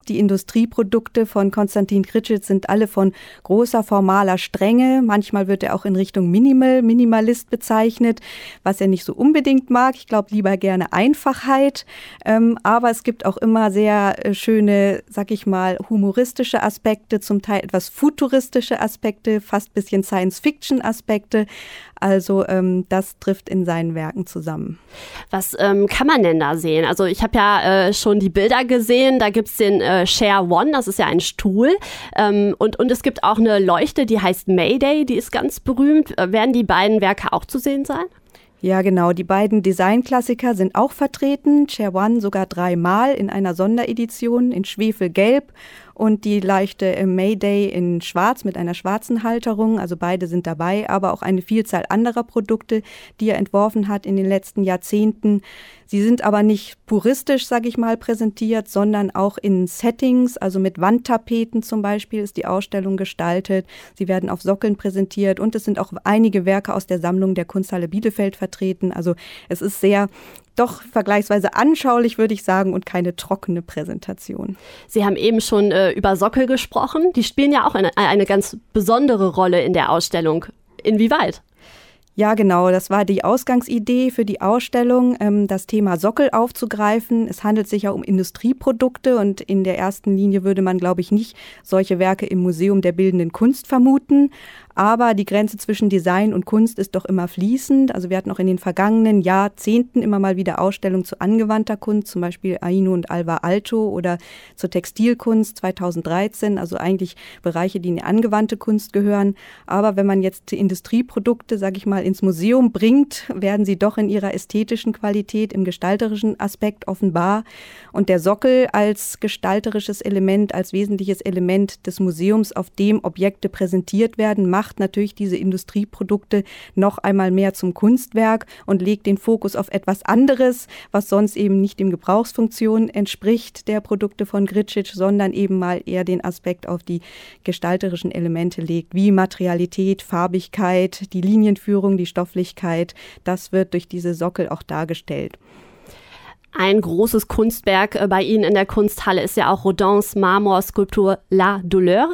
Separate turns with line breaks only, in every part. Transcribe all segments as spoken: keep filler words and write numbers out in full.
Die Industrieprodukte von Konstantin Grcic sind alle von großer formaler Strenge. Manchmal wird er auch in Richtung Minimal, Minimalist bezeichnet, was er nicht so unbedingt mag. Ich glaube lieber gerne Einfachheit. Ähm, aber es gibt auch immer sehr äh, schöne, sag ich mal, humoristische Aspekte, zum Teil etwas futuristische Aspekte, fast ein bisschen Science-Fiction-Aspekte. Also ähm, das trifft in seinen Werken zusammen.
Was ähm, kann man denn da sehen? Also ich habe ja äh, schon die Bilder gesehen, da gibt es den äh, Chair One, das ist ja ein Stuhl. Ähm, und, und es gibt auch eine Leuchte, die heißt Mayday, die ist ganz berühmt. Äh, werden die beiden Werke auch zu sehen sein?
Ja, genau. Die beiden Designklassiker sind auch vertreten. Chair One sogar dreimal in einer Sonderedition in Schwefelgelb und die leichte Mayday in Schwarz mit einer schwarzen Halterung. Also beide sind dabei, aber auch eine Vielzahl anderer Produkte, die er entworfen hat in den letzten Jahrzehnten. Sie sind aber nicht puristisch, sage ich mal, präsentiert, sondern auch in Settings, also mit Wandtapeten zum Beispiel ist die Ausstellung gestaltet. Sie werden auf Sockeln präsentiert und es sind auch einige Werke aus der Sammlung der Kunsthalle Bielefeld vertreten. Also es ist sehr doch vergleichsweise anschaulich, würde ich sagen, und keine trockene Präsentation.
Sie haben eben schon äh, über Sockel gesprochen. Die spielen ja auch eine, eine ganz besondere Rolle in der Ausstellung. Inwieweit?
Ja, genau. Das war die Ausgangsidee für die Ausstellung, ähm, das Thema Sockel aufzugreifen. Es handelt sich ja um Industrieprodukte und in der ersten Linie würde man, glaube ich, nicht solche Werke im Museum der Bildenden Kunst vermuten. Aber die Grenze zwischen Design und Kunst ist doch immer fließend. Also wir hatten auch in den vergangenen Jahrzehnten immer mal wieder Ausstellungen zu angewandter Kunst, zum Beispiel Aino und Alvar Aalto oder zur Textilkunst zweitausenddreizehn, also eigentlich Bereiche, die in die angewandte Kunst gehören. Aber wenn man jetzt die Industrieprodukte, sage ich mal, ins Museum bringt, werden sie doch in ihrer ästhetischen Qualität, im gestalterischen Aspekt offenbar. Und der Sockel als gestalterisches Element, als wesentliches Element des Museums, auf dem Objekte präsentiert werden, macht natürlich diese Industrieprodukte noch einmal mehr zum Kunstwerk und legt den Fokus auf etwas anderes, was sonst eben nicht dem Gebrauchsfunktion entspricht der Produkte von Grcic, sondern eben mal eher den Aspekt auf die gestalterischen Elemente legt, wie Materialität, Farbigkeit, die Linienführung, die Stofflichkeit. Das wird durch diese Sockel auch dargestellt.
Ein großes Kunstwerk bei Ihnen in der Kunsthalle ist ja auch Rodins Marmorskulptur La Douleur.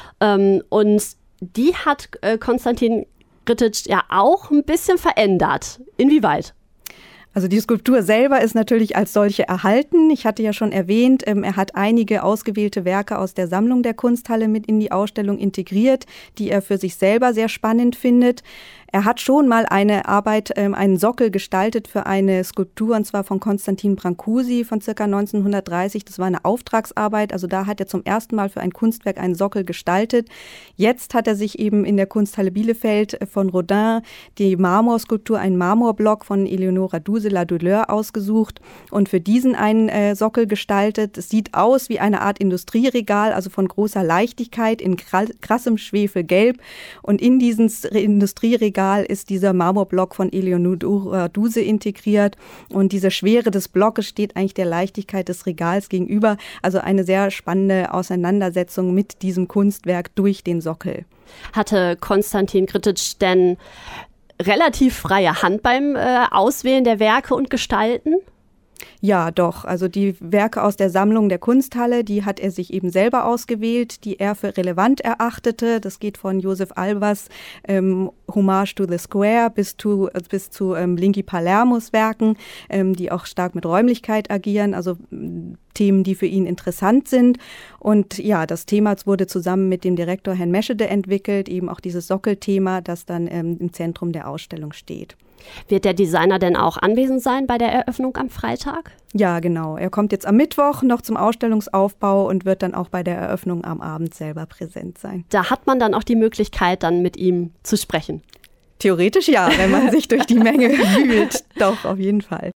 Und die hat äh, Konstantin Grcic ja auch ein bisschen verändert. Inwieweit?
Also die Skulptur selber ist natürlich als solche erhalten. Ich hatte ja schon erwähnt, ähm, er hat einige ausgewählte Werke aus der Sammlung der Kunsthalle mit in die Ausstellung integriert, die er für sich selber sehr spannend findet. Er hat schon mal eine Arbeit, ähm, einen Sockel gestaltet für eine Skulptur, und zwar von Konstantin Brancusi von circa neunzehnhundertdreißig. Das war eine Auftragsarbeit, also da hat er zum ersten Mal für ein Kunstwerk einen Sockel gestaltet. Jetzt hat er sich eben in der Kunsthalle Bielefeld von Rodin die Marmorskulptur, einen Marmorblock von Eleonora Duse, La Douleur, ausgesucht und für diesen einen äh, Sockel gestaltet. Es sieht aus wie eine Art Industrieregal, also von großer Leichtigkeit in krassem Schwefelgelb, und in dieses Industrieregal ist dieser Marmorblock von Eleonora Duse integriert und diese Schwere des Blockes steht eigentlich der Leichtigkeit des Regals gegenüber. Also eine sehr spannende Auseinandersetzung mit diesem Kunstwerk durch den Sockel.
Hatte Konstantin Grcic denn relativ freie Hand beim äh, Auswählen der Werke und Gestalten?
Ja, doch. Also die Werke aus der Sammlung der Kunsthalle, die hat er sich eben selber ausgewählt, die er für relevant erachtete. Das geht von Josef Albers ähm, Hommage to the Square bis zu, bis zu ähm, Blinky Palermos Werken, ähm, die auch stark mit Räumlichkeit agieren, also ähm, Themen, die für ihn interessant sind. Und ja, das Thema wurde zusammen mit dem Direktor Herrn Meschede entwickelt, eben auch dieses Sockelthema, das dann ähm, im Zentrum der Ausstellung steht.
Wird der Designer denn auch anwesend sein bei der Eröffnung am Freitag?
Ja, genau. Er kommt jetzt am Mittwoch noch zum Ausstellungsaufbau und wird dann auch bei der Eröffnung am Abend selber präsent sein.
Da hat man dann auch die Möglichkeit, dann mit ihm zu sprechen?
Theoretisch ja, wenn man sich durch die Menge wühlt. Doch, auf jeden Fall.